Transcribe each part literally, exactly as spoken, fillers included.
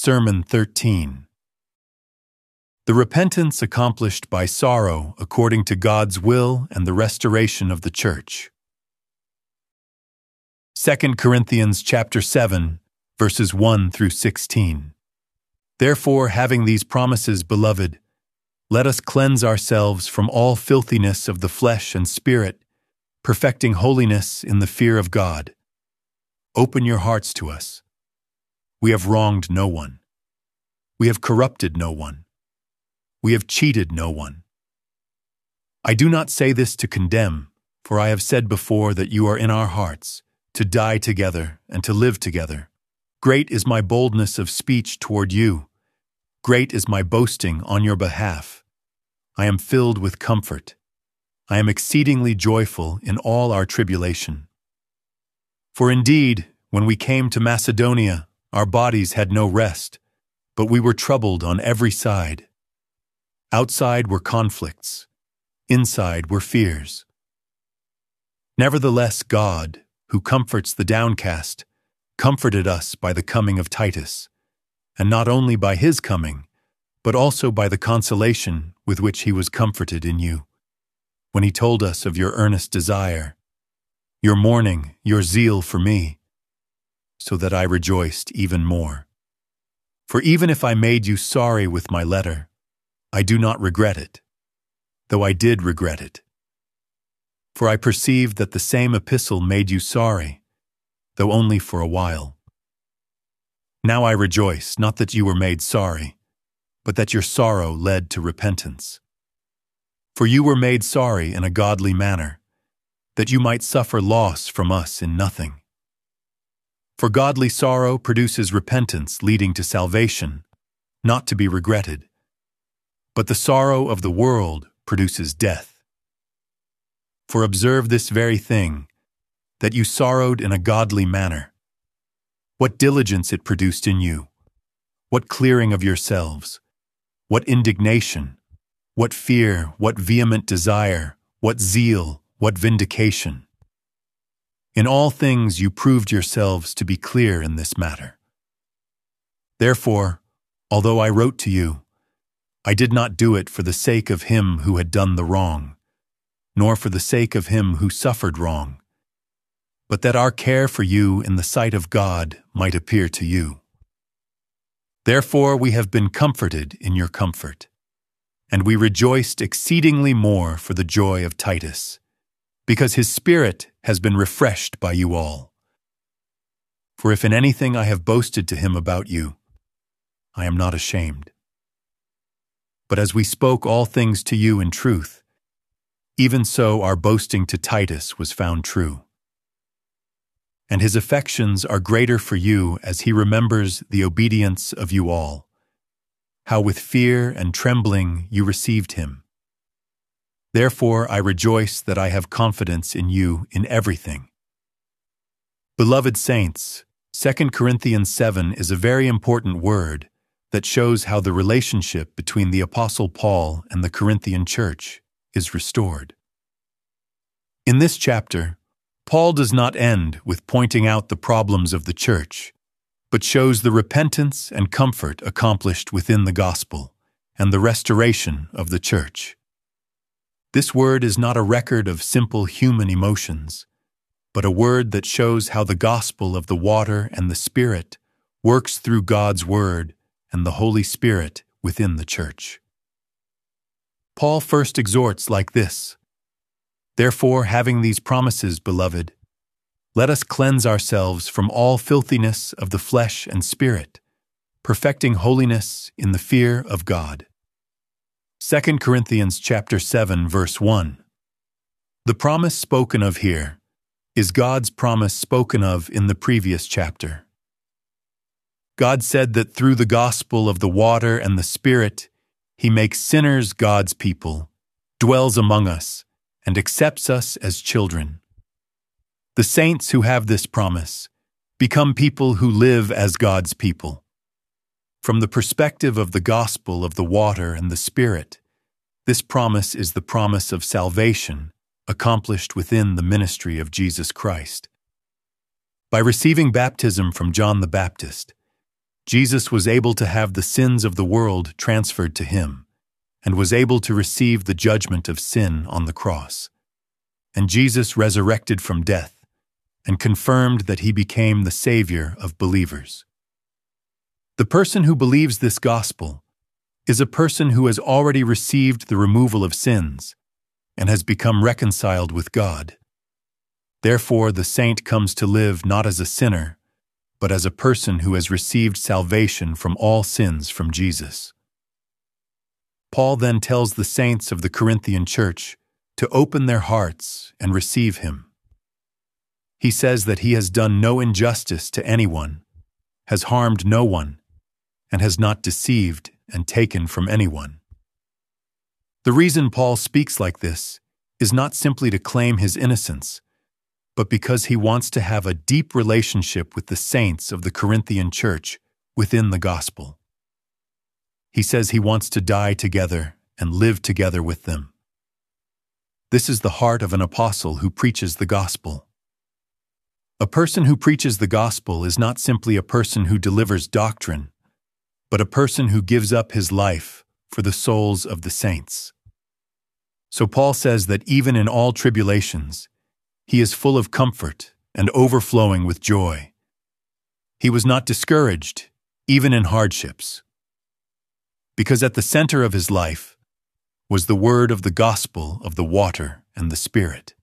Sermon thirteen. The repentance accomplished by sorrow according to God's will and the restoration of the church. Second Corinthians chapter seven, verses one through sixteen. Therefore, having these promises, beloved, let us cleanse ourselves from all filthiness of the flesh and spirit, perfecting holiness in the fear of God. Open your hearts to us. We have wronged no one. We have corrupted no one. We have cheated no one. I do not say this to condemn, for I have said before that you are in our hearts, to die together and to live together. Great is my boldness of speech toward you. Great is my boasting on your behalf. I am filled with comfort. I am exceedingly joyful in all our tribulation. For indeed, when we came to Macedonia, our bodies had no rest, but we were troubled on every side. Outside were conflicts, inside were fears. Nevertheless, God, who comforts the downcast, comforted us by the coming of Titus, and not only by his coming, but also by the consolation with which he was comforted in you, when he told us of your earnest desire, your mourning, your zeal for me, so that I rejoiced even more. For even if I made you sorry with my letter, I do not regret it, though I did regret it. For I perceived that the same epistle made you sorry, though only for a while. Now I rejoice, not that you were made sorry, but that your sorrow led to repentance. For you were made sorry in a godly manner, that you might suffer loss from us in nothing. For godly sorrow produces repentance leading to salvation, not to be regretted. But the sorrow of the world produces death. For observe this very thing, that you sorrowed in a godly manner. What diligence it produced in you, what clearing of yourselves, what indignation, what fear, what vehement desire, what zeal, what vindication. In all things you proved yourselves to be clear in this matter. Therefore, although I wrote to you, I did not do it for the sake of him who had done the wrong, nor for the sake of him who suffered wrong, but that our care for you in the sight of God might appear to you. Therefore we have been comforted in your comfort, and we rejoiced exceedingly more for the joy of Titus, because his spirit has been refreshed by you all. For if in anything I have boasted to him about you, I am not ashamed. But as we spoke all things to you in truth, even so our boasting to Titus was found true. And his affections are greater for you as he remembers the obedience of you all, how with fear and trembling you received him. Therefore I rejoice that I have confidence in you in everything. Beloved saints, Second Corinthians seven is a very important word that shows how the relationship between the Apostle Paul and the Corinthian church is restored. In this chapter, Paul does not end with pointing out the problems of the church, but shows the repentance and comfort accomplished within the gospel and the restoration of the church. This word is not a record of simple human emotions, but a word that shows how the gospel of the water and the Spirit works through God's word and the Holy Spirit within the church. Paul first exhorts like this, Therefore, having these promises, beloved, let us cleanse ourselves from all filthiness of the flesh and spirit, perfecting holiness in the fear of God. Second Corinthians chapter seven, verse one. The promise spoken of here is God's promise spoken of in the previous chapter. God said that through the gospel of the water and the Spirit, he makes sinners God's people, dwells among us, and accepts us as children. The saints who have this promise become people who live as God's people. From the perspective of the gospel of the water and the Spirit, this promise is the promise of salvation accomplished within the ministry of Jesus Christ. By receiving baptism from John the Baptist, Jesus was able to have the sins of the world transferred to him, and was able to receive the judgment of sin on the cross. And Jesus resurrected from death, and confirmed that he became the Savior of believers. The person who believes this gospel is a person who has already received the removal of sins and has become reconciled with God. Therefore, the saint comes to live not as a sinner, but as a person who has received salvation from all sins from Jesus. Paul then tells the saints of the Corinthian church to open their hearts and receive him. He says that he has done no injustice to anyone, has harmed no one, and has not deceived and taken from anyone. The reason Paul speaks like this is not simply to claim his innocence, but because he wants to have a deep relationship with the saints of the Corinthian church within the gospel. He says he wants to die together and live together with them. This is the heart of an apostle who preaches the gospel. A person who preaches the gospel is not simply a person who delivers doctrine, but a person who gives up his life for the souls of the saints. So Paul says that even in all tribulations, he is full of comfort and overflowing with joy. He was not discouraged, even in hardships, because at the center of his life was the word of the gospel of the water and the Spirit.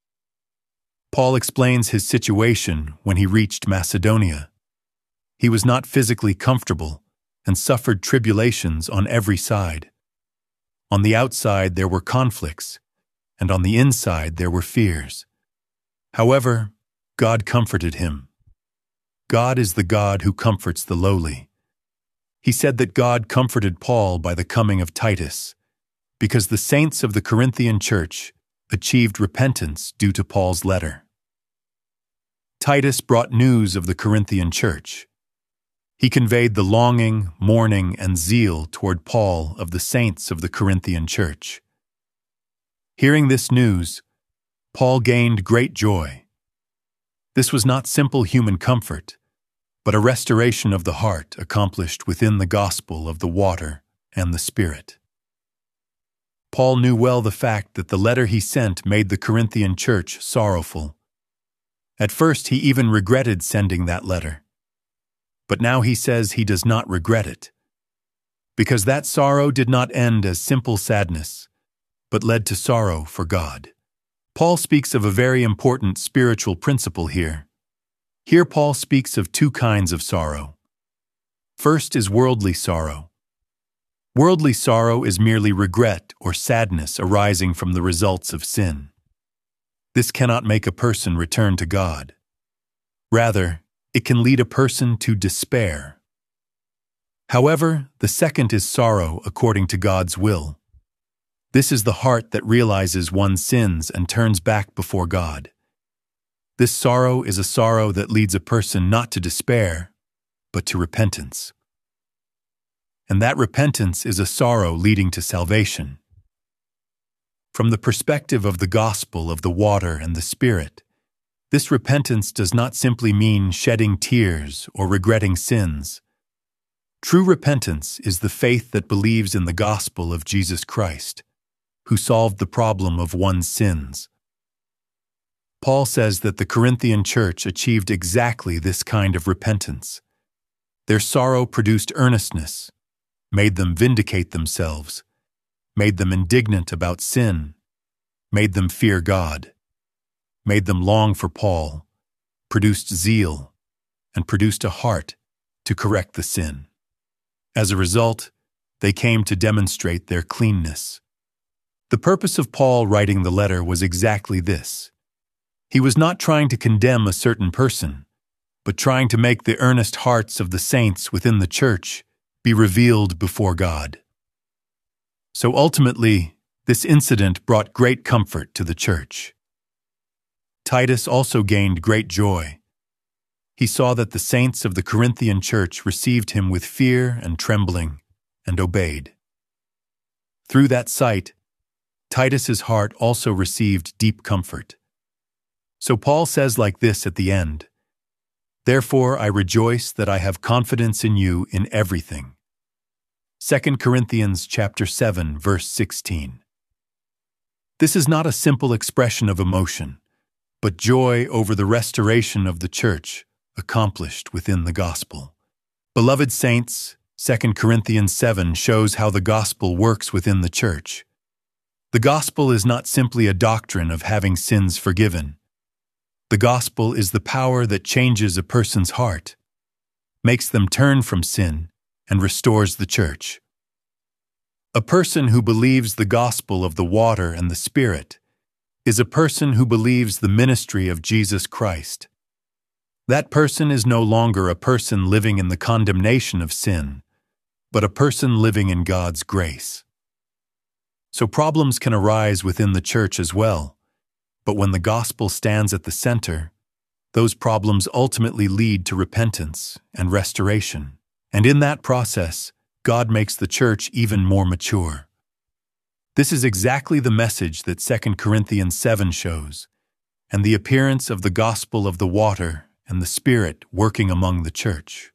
Paul explains his situation when he reached Macedonia. He was not physically comfortable and suffered tribulations on every side. On the outside there were conflicts, and on the inside there were fears. However, God comforted him. God is the God who comforts the lowly. He said that God comforted Paul by the coming of Titus, because the saints of the Corinthian church achieved repentance due to Paul's letter. Titus brought news of the Corinthian church. He conveyed the longing, mourning, and zeal toward Paul of the saints of the Corinthian church. Hearing this news, Paul gained great joy. This was not simple human comfort, but a restoration of the heart accomplished within the gospel of the water and the Spirit. Paul knew well the fact that the letter he sent made the Corinthian church sorrowful. At first he even regretted sending that letter. But now he says he does not regret it, because that sorrow did not end as simple sadness, but led to sorrow for God. Paul speaks of a very important spiritual principle here. Here Paul speaks of two kinds of sorrow. First is worldly sorrow. Worldly sorrow is merely regret or sadness arising from the results of sin. This cannot make a person return to God. Rather, it can lead a person to despair. However, the second is sorrow according to God's will. This is the heart that realizes one's sins and turns back before God. This sorrow is a sorrow that leads a person not to despair, but to repentance. And that repentance is a sorrow leading to salvation. From the perspective of the gospel of the water and the Spirit, this repentance does not simply mean shedding tears or regretting sins. True repentance is the faith that believes in the gospel of Jesus Christ, who solved the problem of one's sins. Paul says that the Corinthian church achieved exactly this kind of repentance. Their sorrow produced earnestness, made them vindicate themselves, made them indignant about sin, made them fear God, made them long for Paul, produced zeal, and produced a heart to correct the sin. As a result, they came to demonstrate their cleanness. The purpose of Paul writing the letter was exactly this. He was not trying to condemn a certain person, but trying to make the earnest hearts of the saints within the church be revealed before God. So ultimately, this incident brought great comfort to the church. Titus also gained great joy. He saw that the saints of the Corinthian church received him with fear and trembling and obeyed. Through that sight, Titus's heart also received deep comfort. So Paul says like this at the end, Therefore I rejoice that I have confidence in you in everything. Second Corinthians chapter seven, verse sixteen. This is not a simple expression of emotion, but joy over the restoration of the church accomplished within the gospel. Beloved saints, Second Corinthians seven shows how the gospel works within the church. The gospel is not simply a doctrine of having sins forgiven. The gospel is the power that changes a person's heart, makes them turn from sin, and restores the church. A person who believes the gospel of the water and the Spirit is a person who believes the ministry of Jesus Christ. That person is no longer a person living in the condemnation of sin, but a person living in God's grace. So problems can arise within the church as well, but when the gospel stands at the center, those problems ultimately lead to repentance and restoration. And in that process, God makes the church even more mature. This is exactly the message that Second Corinthians seven shows, and the appearance of the gospel of the water and the Spirit working among the church.